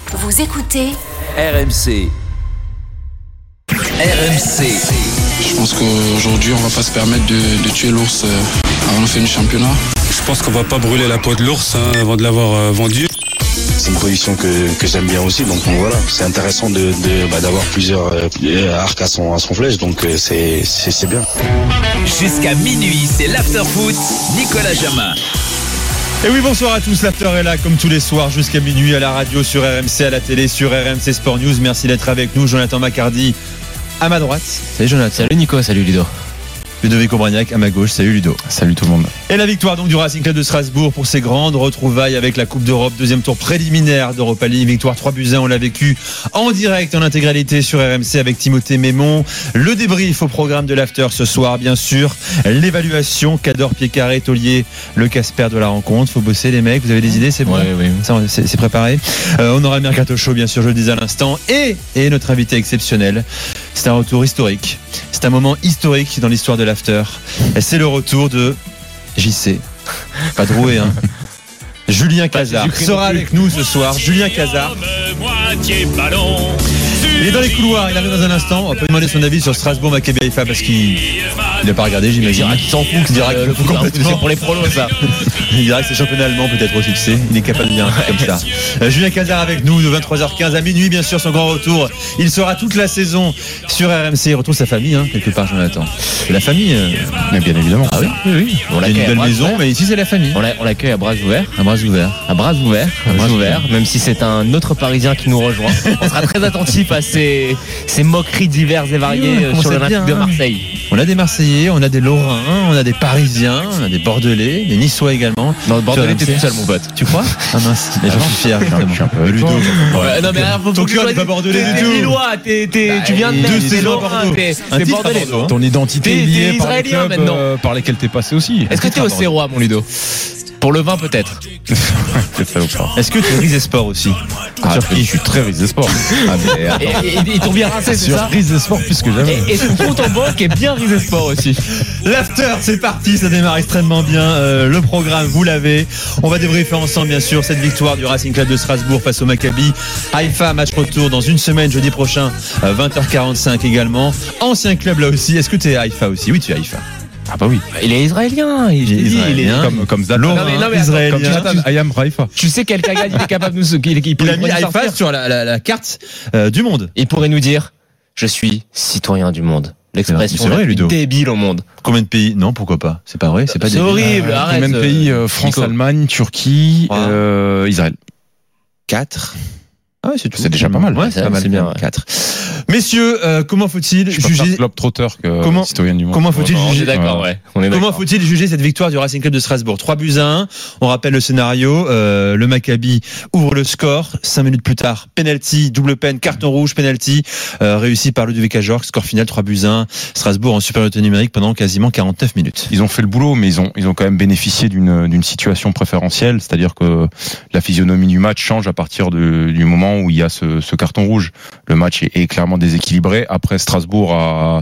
Vous écoutez RMC. Je pense qu'aujourd'hui, on va pas se permettre de tuer l'ours avant la fin du championnat. Je pense qu'on va pas brûler la peau de l'ours avant de l'avoir vendu. C'est une position que j'aime bien aussi, donc voilà, c'est intéressant d'avoir plusieurs arcs à son flèche, donc c'est bien. Jusqu'à minuit, c'est l'after-foot, Nicolas Jamin. Et oui, bonsoir à tous, l'after est là comme tous les soirs jusqu'à minuit à la radio, sur RMC, à la télé, sur RMC Sport News. Merci d'être avec nous, Jonathan Macardy à ma droite. Salut Jonathan. Salut Nico, salut Ludo. Ludovic Aubragnac à ma gauche, salut Ludo. Salut tout le monde. Et la victoire donc du Racing Club de Strasbourg pour ses grandes retrouvailles avec la Coupe d'Europe, deuxième tour préliminaire d'Europa League, victoire 3-1, on l'a vécu en direct, en intégralité sur RMC avec Timothée Mémon. Le débrief au programme de l'after ce soir, bien sûr, l'évaluation, Cador, Pied-Carré, Taulier, le Casper de la rencontre. Faut bosser les mecs, vous avez des idées, c'est bon? Oui. Ça, c'est préparé. On aura le Mercato Show, bien sûr, je le disais à l'instant, et notre invité exceptionnel. C'est un retour historique, c'est un moment historique dans l'histoire de l'after. Et c'est le retour de JC, pas Drouet, hein. Julien Cazard sera avec nous ce soir. Julien Cazard, il est dans les couloirs, il arrive dans un instant. On peut lui demander son avis sur Strasbourg Maccabi Haïfa parce qu'il n'a pas regardé, j'imagine. Il s'en fout, il dira qu'il c'est pour les prolos ça. Il dira que c'est championnat allemand peut-être aussi, tu sais. Il est capable de dire un truc comme ça. Julien Cazard avec nous de 23h15 à minuit, bien sûr, son grand retour. Il sera toute la saison sur RMC. Il retrouve sa famille, hein, quelque part, Jonathan. C'est la famille, mais bien évidemment. Ah oui. On l'accueille. Il y a une belle maison, mais ici c'est la famille. On l'accueille à bras ouverts. À bras ouverts. Même si c'est un autre Parisien qui nous rejoint. On sera très attentif à ces moqueries diverses et variées sur l'Olympique de Marseille. On a des Marseillais, on a des Lorrains, on a des Parisiens, on a des Bordelais, des Niçois également. Non, le Bordelais, t'es tout seul, mon pote. Tu crois? Ah mince, mais j'en suis fier. Je suis un peu Ludo. Non, mais ton cœur n'est pas bordelais du tout. T'es Lillois, tu viens de Metz, t'es Lorrain, t'es Bordelais. Ton identité est liée par les israélien clubs par lesquels t'es passé aussi. Est-ce que t'es au Serrois, mon Ludo? Pour le vin peut-être. Est-ce que tu es Rizesport aussi? Je suis très Rizesport. Ils t'ont bien rincé, c'est ça? Rizesport plus que jamais. Et ton compte en banque est bien Rizesport aussi. L'after, c'est parti, ça démarre extrêmement bien. Le programme, vous l'avez. On va débriefer ensemble, bien sûr, cette victoire du Racing Club de Strasbourg face au Maccabi Haïfa. Match retour dans une semaine, jeudi prochain, 20h45 également. Ancien club là aussi. Est-ce que tu es Haïfa aussi? Oui, tu es Haïfa. Ah bah oui. Il est israélien. Il est comme Zlatan. Israélien. Comme Zlatan, I am Haïfa. Tu sais quel Kagan il est capable de nous. Il a mis Haïfa sur la carte du monde. Il pourrait nous dire: je suis citoyen du monde. L'expression la plus débile au monde. Combien de pays? Non, pourquoi pas? C'est pas vrai, c'est pas débile. C'est horrible. Arrête. Combien de pays? France, Nico. Allemagne, Turquie, Israël. 4. Ah ouais, c'est déjà pas mal. Ouais, c'est pas mal. C'est bien. 4. Messieurs, comment faut-il juger Globe-Trotter que citoyen du monde. Comment faut-il juger? D'accord, ouais. Comment faut-il juger cette victoire du Racing Club de Strasbourg? 3-1. On rappelle le scénario. Le Maccabi ouvre le score. 5 minutes plus tard, penalty, double peine, carton rouge, penalty réussi par Ludovic Ajorc. Score final 3-1. Strasbourg en supériorité numérique pendant quasiment 49 minutes. Ils ont fait le boulot, mais ils ont quand même bénéficié d'une situation préférentielle, c'est-à-dire que la physionomie du match change à partir du moment où il y a ce carton rouge. Le match est clairement déséquilibré. Après, Strasbourg a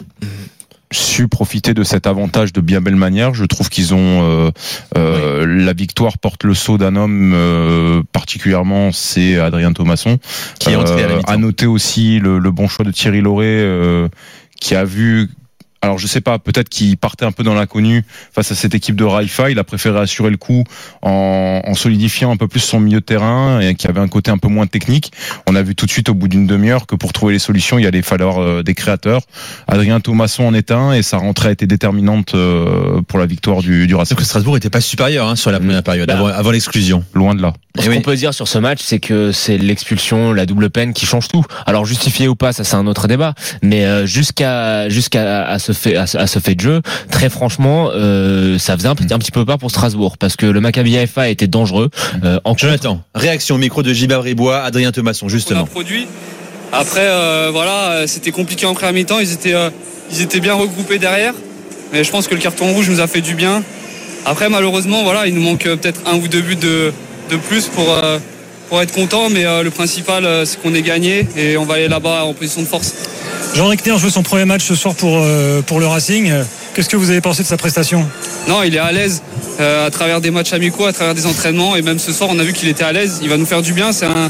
su profiter de cet avantage de bien belle manière. Je trouve qu'ils ont la victoire porte le sceau d'un homme particulièrement, c'est Adrien Thomasson, qui est entré à la mi-temps. À noter aussi le bon choix de Thierry Lauré, qui a vu. Alors je sais pas, peut-être qu'il partait un peu dans l'inconnu face à cette équipe de Haïfa. Il a préféré assurer le coup en solidifiant un peu plus son milieu de terrain et qui avait un côté un peu moins technique. On a vu tout de suite au bout d'une demi-heure que pour trouver les solutions, il allait falloir des créateurs. Adrien Thomasson en est un et sa rentrée a été déterminante pour la victoire du Racing. C'est que Strasbourg n'était pas supérieur sur la première période, avant l'exclusion. Loin de là. Ce qu'on peut dire sur ce match, c'est que c'est l'expulsion, la double peine qui change tout. Alors justifié ou pas, ça c'est un autre débat. Mais jusqu'à ce fait de jeu, très franchement, ça faisait un petit peu peur pour Strasbourg parce que le Maccabi Haïfa était dangereux. Jonathan, réaction au micro de Gilbert Bribois, Adrien Thomasson, justement. On a produit. Après, c'était compliqué en première mi-temps. Ils étaient bien regroupés derrière. Mais je pense que le carton rouge nous a fait du bien. Après, malheureusement, il nous manque peut-être 1 ou 2 buts de plus pour être content. Mais le principal, c'est qu'on ait gagné et on va aller là-bas en position de force. Jean Recner joue son premier match ce soir pour le Racing. Qu'est-ce que vous avez pensé de sa prestation? Non, il est à l'aise à travers des matchs amicaux, à travers des entraînements. Et même ce soir, on a vu qu'il était à l'aise. Il va nous faire du bien. C'est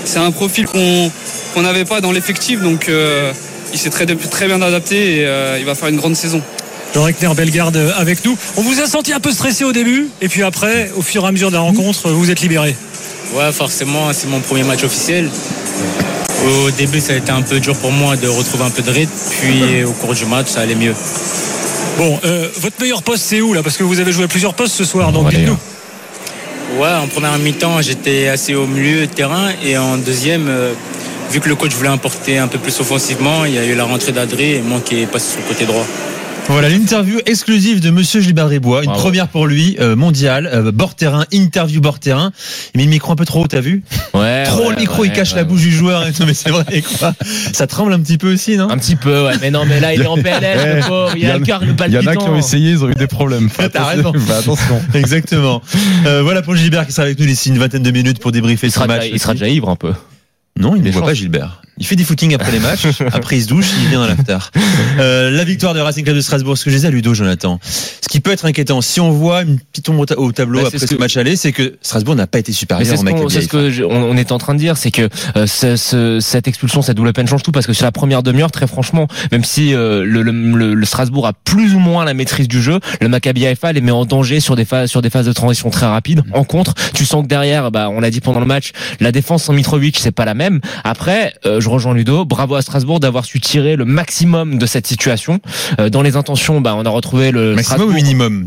c'est un profil qu'on n'avait pas dans l'effectif, donc il s'est très bien adapté et il va faire une grande saison. Jean-Rekner Bellegarde avec nous. On vous a senti un peu stressé au début et puis après, au fur et à mesure de la rencontre, vous êtes libéré. Ouais, forcément, c'est mon premier match officiel. Au début, ça a été un peu dur pour moi de retrouver un peu de rythme, puis au cours du match, ça allait mieux. Bon, votre meilleur poste, c'est où là? Parce que vous avez joué à plusieurs postes ce soir, donc dites-nous. Ouais, en première mi-temps, j'étais assez au milieu de terrain et en deuxième, vu que le coach voulait importer un peu plus offensivement, il y a eu la rentrée d'Adré et moi qui est passé sur le côté droit. Voilà l'interview exclusive de Monsieur Gilbert Desbois, une première pour lui, mondiale, bord terrain, interview bord terrain. Il met le micro un peu trop haut, t'as vu? Ouais. Trop le micro, il cache la bouche du joueur. Non mais c'est vrai quoi. Ça tremble un petit peu aussi, non? Un petit peu, ouais. Mais non, mais là il est en PLS, le pauvre. Il a le cœur, le palpitant. Il y en a qui ont essayé, ils ont eu des problèmes. T'as raison. Attention. Exactement. Voilà pour Gilbert qui sera avec nous d'ici une vingtaine de minutes pour débriefer ce match. Il sera déjà ivre un peu. Non, il ne voit pas Gilbert. Il fait des footings après les matchs, après il se douche, il vient dans l'after. La victoire de Racing Club de Strasbourg, ce que je disais à Ludo, Jonathan, ce qui peut être inquiétant, si on voit une petite ombre au tableau après ce match aller, c'est que Strasbourg n'a pas été supérieur au Maccabi. C'est ce qu'on est en train de dire, c'est que cette expulsion, cette double peine change tout, parce que sur la première demi-heure, très franchement, même si le Strasbourg a plus ou moins la maîtrise du jeu, le Maccabi Haïfa les met en danger sur des phases de transition très rapides. En contre, tu sens que derrière, on l'a dit pendant le match, la défense sans Mitrovic, c'est pas la même. Après, je rejoins Ludo, bravo à Strasbourg d'avoir su tirer le maximum de cette situation. Dans les intentions, on a retrouvé le maximum Strasbourg. Ou minimum.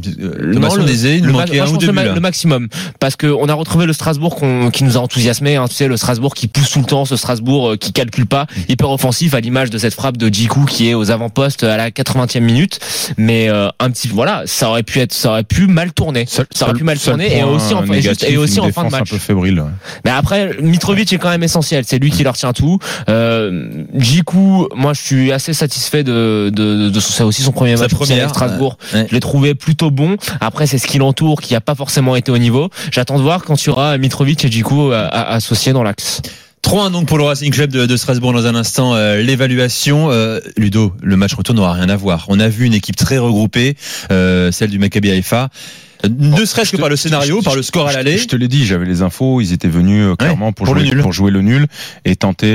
Le maximum, parce que on a retrouvé le Strasbourg qui nous a enthousiasmé. Tu sais, le Strasbourg qui pousse tout le temps, ce Strasbourg qui calcule pas, hyper offensif, à l'image de cette frappe de Djikou qui est aux avant-postes à la 80e minute. Mais ça aurait pu mal tourner. Ça aurait pu mal tourner et aussi en fin de match. Un peu fébrile. Ouais. Mais après, Mitrovic est quand même essentiel. C'est lui qui leur tient tout. Djikou, moi je suis assez satisfait de c'est aussi son premier match avec Strasbourg. Je l'ai trouvé plutôt bon. Après c'est ce qui l'entoure qui a pas forcément été au niveau. J'attends de voir quand il y aura Mitrovic et Djikou associés dans l'axe. 3-1 donc pour le Racing Club de Strasbourg dans un instant. L'évaluation, Ludo, le match retour n'aura rien à voir. On a vu une équipe très regroupée, celle du Maccabi Haïfa. Ne serait-ce que par le scénario, par le score à l'aller. Je te l'ai dit, j'avais les infos, ils étaient venus clairement pour jouer le nul et tenter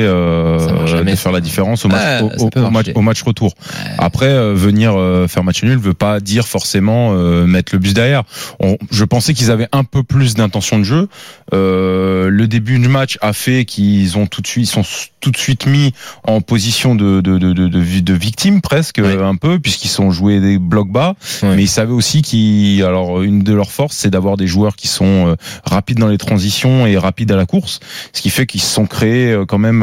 de faire la différence au match retour. Après, venir faire match nul veut pas dire forcément mettre le bus derrière. Je pensais qu'ils avaient un peu plus d'intention de jeu. Le début du match a fait qu'ils sont tout de suite mis en position de victime presque un peu, puisqu'ils sont joués des blocs bas, mais ils savaient aussi une de leurs forces, c'est d'avoir des joueurs qui sont rapides dans les transitions et rapides à la course, ce qui fait qu'ils se sont créés quand même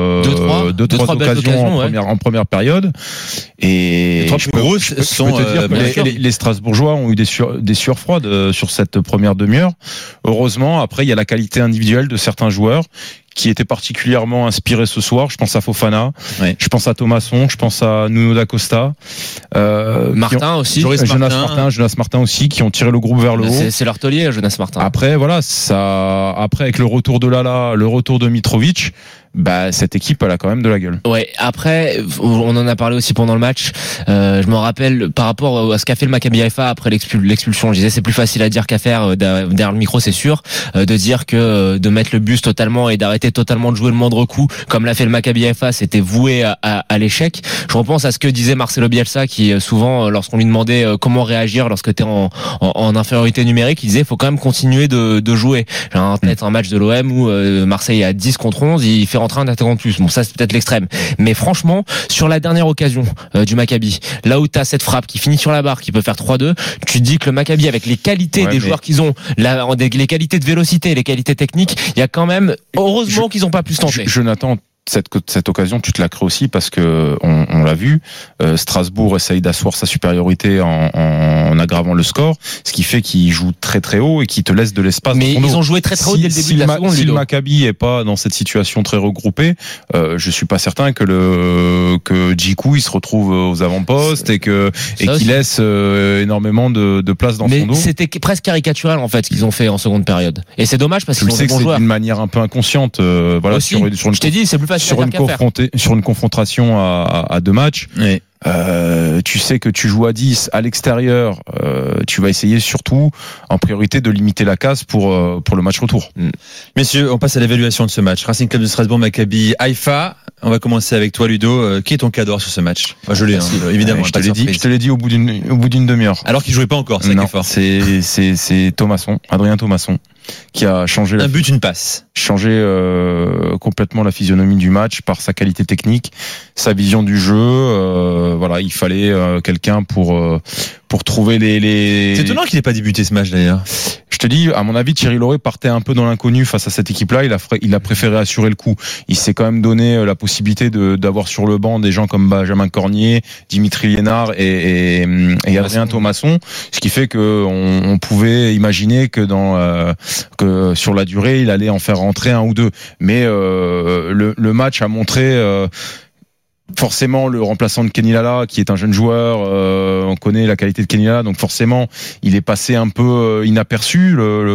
deux, trois occasions en première période. Et les trois plus grosses sont les Strasbourgeois ont eu des sueurs froides sur cette première demi-heure. Heureusement, après il y a la qualité individuelle de certains joueurs qui étaient particulièrement inspirés ce soir. Je pense à Fofana, je pense à Thomasson, je pense à Nuno da Costa, Martin aussi, Jonas Martin aussi, qui ont tiré le groupe vers le haut. C'est l'artelier, Jonas Martin. Après avec le retour de Lala, le retour de Mitrovic, cette équipe elle a quand même de la gueule. Ouais, après on en a parlé aussi pendant le match. Je me rappelle par rapport à ce qu'a fait le Maccabi Haïfa après l'expulsion, je disais c'est plus facile à dire qu'à faire derrière le micro, c'est sûr, de dire que de mettre le bus totalement et d'arrêter totalement de jouer le moindre coup comme l'a fait le Maccabi Haïfa, c'était voué à l'échec. Je repense à ce que disait Marcelo Bielsa qui souvent lorsqu'on lui demandait comment réagir lorsque t'es en infériorité numérique, il disait faut quand même continuer de jouer. J'ai en tête un match de l'OM où Marseille a 10 contre 11, il fait rentrer un attaquant de plus. Bon, ça c'est peut-être l'extrême, mais franchement sur la dernière occasion du Maccabi, là où t'as cette frappe qui finit sur la barre qui peut faire 3-2, tu te dis que le Maccabi avec les qualités des joueurs qu'ils ont, les qualités de vélocité, les qualités techniques, il y a quand même heureusement qu'ils n'ont pas pu se tenter. Jonathan, cette occasion, tu te la crées aussi parce que on l'a vu, Strasbourg essaye d'asseoir sa supériorité en aggravant le score, ce qui fait qu'ils jouent très très haut et qu'ils te laissent de l'espace. Mais ils ont joué très très haut dès le début de la seconde. Si le Maccabi est pas dans cette situation très regroupée, je suis pas certain que Djikou il se retrouve aux avant-postes et qu'il laisse énormément de place dans son dos. Mais c'était presque caricatural en fait ce qu'ils ont fait en seconde période. Et c'est dommage parce qu'ils sont des bons joueurs. C'est d'une manière un peu inconsciente. Sur je t'ai dit, c'est plus facile sur une confrontation à deux matchs. Tu sais que tu joues à 10 à l'extérieur, tu vas essayer surtout en priorité de limiter la casse pour le match retour. Messieurs, on passe à l'évaluation de ce match. Racing Club de Strasbourg, Maccabi Haïfa. On va commencer avec toi, Ludo. Qui est ton cadeau sur ce match? Moi, je l'ai, évidemment. Je te l'ai dit au bout d'une demi-heure. Alors qu'il jouait pas encore, c'est ça qui est fort. C'est Thomasson, Adrien Thomasson, qui a changé un but, une passe. Changé complètement la physionomie du match par sa qualité technique, sa vision du jeu. Voilà, il fallait quelqu'un pour trouver les. C'est étonnant qu'il n'ait pas débuté ce match d'ailleurs. Je te dis, à mon avis, Thierry Lauré partait un peu dans l'inconnu face à cette équipe-là. Il a préféré assurer le coup. Il s'est quand même donné la possibilité d'avoir sur le banc des gens comme Benjamin Cornier, Dimitri Liénard et Adrien Thomasson, ce qui fait que on pouvait imaginer que que sur la durée, il allait en faire rentrer un ou deux. Mais le match a montré. Forcément, le remplaçant de Kenny Lala, qui est un jeune joueur, on connaît la qualité de Kenny Lala, donc forcément, il est passé un peu inaperçu,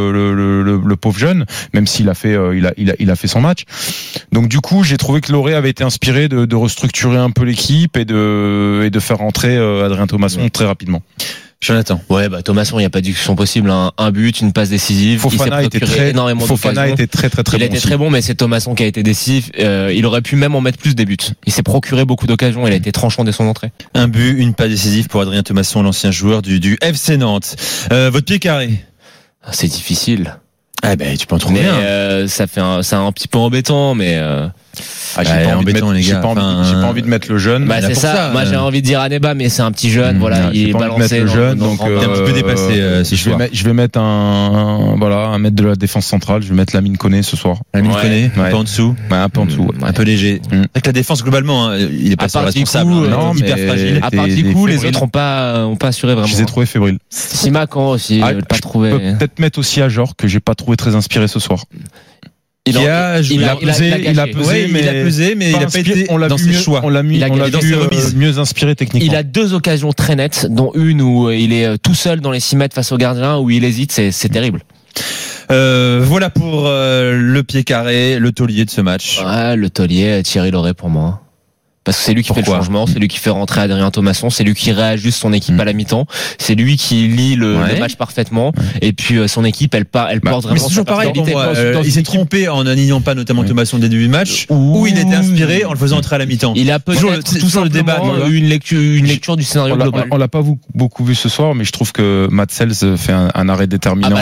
le pauvre jeune, même s'il a fait, il a fait son match. Donc du coup, j'ai trouvé que Lauré avait été inspiré de restructurer un peu l'équipe et de faire rentrer Adrien Thomasson très rapidement. Jonathan. Ouais, Thomasson, il n'y a pas de discussion possible. Un but, une passe décisive. Fofana était très bon. Il a été très bon, mais c'est Thomasson qui a été décisif. Il aurait pu même en mettre plus des buts. Il s'est procuré beaucoup d'occasions. Il a été tranchant dès son entrée. Un but, une passe décisive pour Adrien Thomasson, l'ancien joueur du FC Nantes. Votre pied carré. C'est difficile. Ah tu peux en trouver un. C'est un petit peu embêtant, mais. J'ai pas envie de mettre le jeune. C'est ça. Moi, j'ai envie de dire Aneba, mais c'est un petit jeune. Voilà, il est balancé. Le jeune, donc il est un petit peu dépassé. Je vais mettre un mètre de la défense centrale. Je vais mettre Lamine Koné ce soir. Lamine Koné, un peu en dessous. Un peu en dessous. Un peu léger. Avec la défense globalement, il est pas responsable. Non, hyper fragile. À part Dicou, les autres ont pas assuré vraiment. Je les ai trouvés fébriles. Simacan aussi, pas trouvé. Peut-être mettre aussi Ajor que j'ai pas trouvé très inspiré ce soir. Il a pesé, mais il a pas été dans ses choix. On l'a mieux inspiré techniquement. Il a 2 occasions très nettes, dont une où il est tout seul dans les 6 mètres face au gardien, où il hésite, c'est terrible. Voilà pour le pied carré, le taulier de ce match. Ouais, le taulier, Thierry Lauré pour moi. Parce que c'est lui qui fait le changement, c'est lui qui fait rentrer Adrien Thomasson, c'est lui qui réajuste son équipe à la mi-temps, c'est lui qui lit le match parfaitement, et puis son équipe elle porte vraiment. Mais c'est toujours pareil pour moi. Il s'est trompé en n'alignant pas notamment Thomasson dès le début du match, où il était inspiré en le faisant entrer à la mi-temps. Il a peut-être tout ça le débat, une lecture du scénario global. On l'a pas beaucoup vu ce soir, mais je trouve que Matt Sells fait un arrêt déterminant,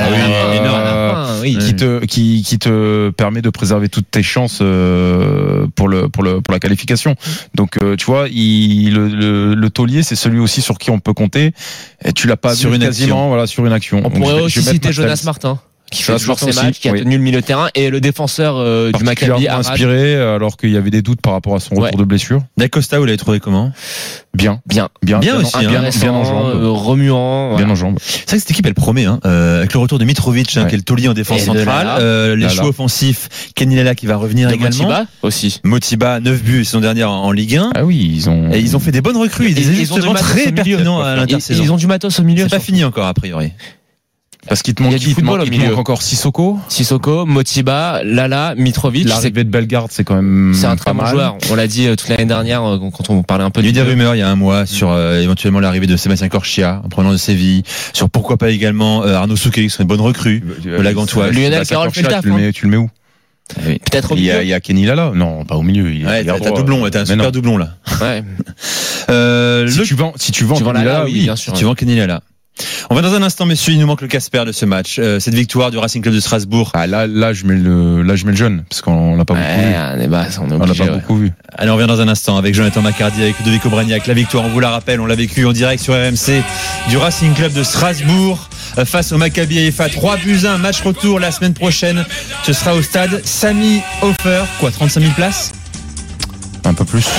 qui te permet de préserver toutes tes chances pour la qualification. Donc tu vois, le taulier, c'est celui aussi sur qui on peut compter. Et tu l'as pas sur vu une quasiment, action. Sur une action. On pourrait aussi citer Jonas Martin, qui fait toujours ses matchs, qui a tenu le milieu de terrain, et le défenseur du Maccabi inspiré, alors qu'il y avait des doutes par rapport à son retour de blessure. D'Acosta, vous l'avez trouvé comment? Bien aussi, bien en jambes, remuant, bien en jambes. C'est vrai que cette équipe elle promet, avec le retour de Mitrovic, qui est le taulier en défense centrale, les choix offensifs, Kenny Lala qui va revenir également. Motiba aussi. Motiba, 9 buts saison dernière en Ligue 1. Ah oui, ils ont fait des bonnes recrues, ils ont du matos très pertinents à l'intersaison. Ils ont du matos au milieu. C'est pas fini encore a priori. Parce qu'il te manque encore Sissoko, Motiba, Lala, Mitrovic. L'arrivée de Bellegarde, c'est quand même. C'est un très bon joueur. On l'a dit toute l'année dernière quand on parlait un peu. Il y a eu des rumeurs il y a un mois sur éventuellement l'arrivée de Sébastien Corchia en prenant de Séville, sur pourquoi pas également Arnaud Souquet qui serait une bonne recrue de la Gantoise. Lionel Carroll fait le taf. Tu le mets où? Peut-être au milieu. Il y a Kenny Lala. Non, pas au milieu. T'as un super doublon là. Ouais. Si tu vends Kenny Lala, oui, bien sûr. Si tu vends Kenny Lala. On va dans un instant, messieurs, il nous manque le Casper de ce match. Cette victoire du Racing Club de Strasbourg. Là, je mets le jeune, parce qu'on l'a pas beaucoup vu. On l'a pas beaucoup vu. Allez, on revient dans un instant avec Jonathan Macardy, avec Ludovic Obraniak. La victoire, on vous la rappelle, on l'a vécu en direct sur RMC du Racing Club de Strasbourg face au Maccabi Haïfa. 3-1, match retour la semaine prochaine. Ce sera au stade Sami Hofer. 35 000 places? Un peu plus.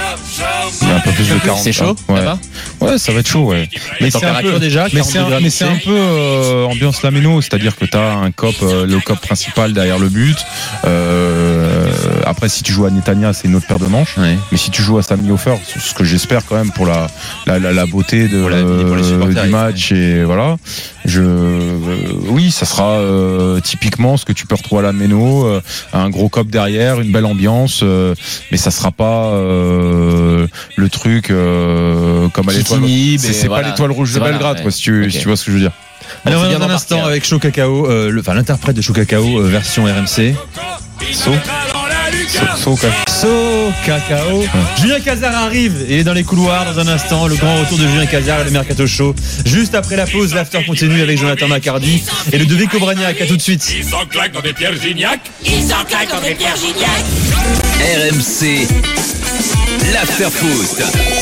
Un peu plus de 40. C'est chaud, ouais, ça va être chaud, ouais. Mais c'est un peu déjà, mais c'est un peu ambiance Lameno, c'est-à-dire que t'as un cop, le cop principal derrière le but. Après, si tu joues à Netanya, c'est une autre paire de manches. Ouais. Mais si tu joues à Sami Ofer, ce que j'espère quand même pour la beauté Pour les supporters, du match, et voilà. Oui, ça sera typiquement ce que tu peux retrouver à la Méno, un gros cop derrière, une belle ambiance, mais ça sera pas le truc comme à l'étoile. C'est voilà. pas l'étoile rouge de Belgrade, quoi, si tu vois ce que je veux dire. Allez, on revient dans un instant avec Show Cacao, l'interprète de Show Cacao version RMC. So Cacao. Julien Cazard arrive et est dans les couloirs dans un instant. Le grand retour de Julien Cazard et le Mercato Show. Juste après la pause, l'after continue avec Jonathan Macardy et le Ludovic Obraniak. À tout de suite. Ils s'en claquent dans des Pierre Gignac. RMC, l'after foot.